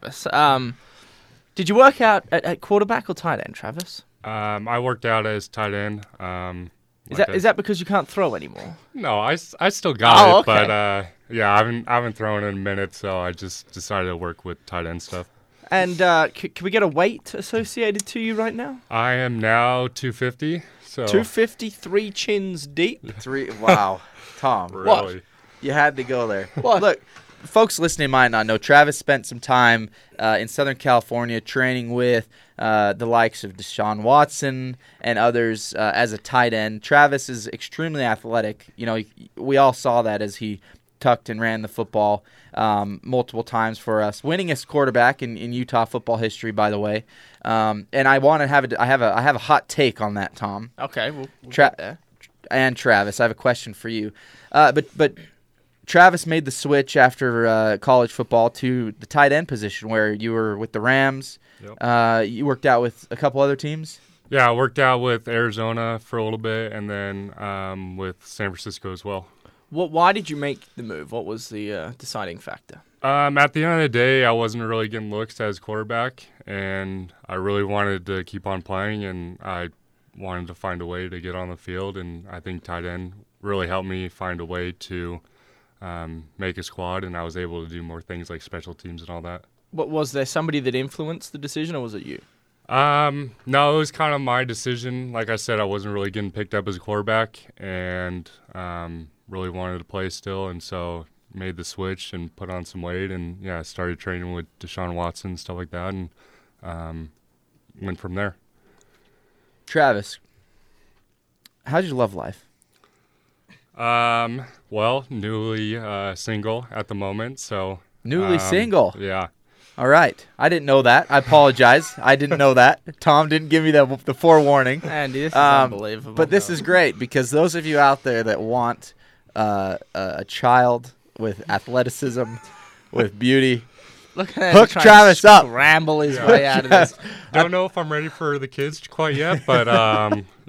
Travis. Did you work out at quarterback or tight end, Travis? I worked out as tight end. Is that because you can't throw anymore? No, I still got it, okay. but I haven't thrown in a minute, so I just decided to work with tight end stuff. And can we get a weight associated to you right now? I am now 250. So 253 chins deep. Wow, Tom. really. You had to go there. What? Look, folks listening might not know, Travis spent some time in Southern California training with the likes of Deshaun Watson and others as a tight end. Travis is extremely athletic. You know, we all saw that as he tucked and ran the football multiple times for us. Winningest quarterback in Utah football history, by the way. And I want to I have a hot take on that, Tom. Okay, we'll get there. And Travis, I have a question for you. But Travis made the switch after college football to the tight end position, where you were with the Rams. Yep. You worked out with a couple other teams. Yeah, I worked out with Arizona for a little bit, and then with San Francisco as well. Why did you make the move? What was the deciding factor? At the end of the day, I wasn't really getting looks as quarterback, and I really wanted to keep on playing, and I wanted to find a way to get on the field, and I think tight end really helped me find a way to make a squad, and I was able to do more things like special teams and all that. What was there somebody that influenced the decision, or was it you? No, it was kind of my decision. Like I said, I wasn't really getting picked up as a quarterback, and really wanted to play still, and so made the switch and put on some weight, and I started training with Deshaun Watson and stuff like that, and went from there. Travis, how's your love life? Well, newly single at the moment, so Newly single. Yeah. All right. I didn't know that. I apologize. I didn't know that. Tom didn't give me the forewarning. Andy, this is unbelievable. But this is great because those of you out there that want a child with athleticism, with beauty, look at hook Travis up. Scramble his way out of this. Don't know if I'm ready for the kids quite yet, but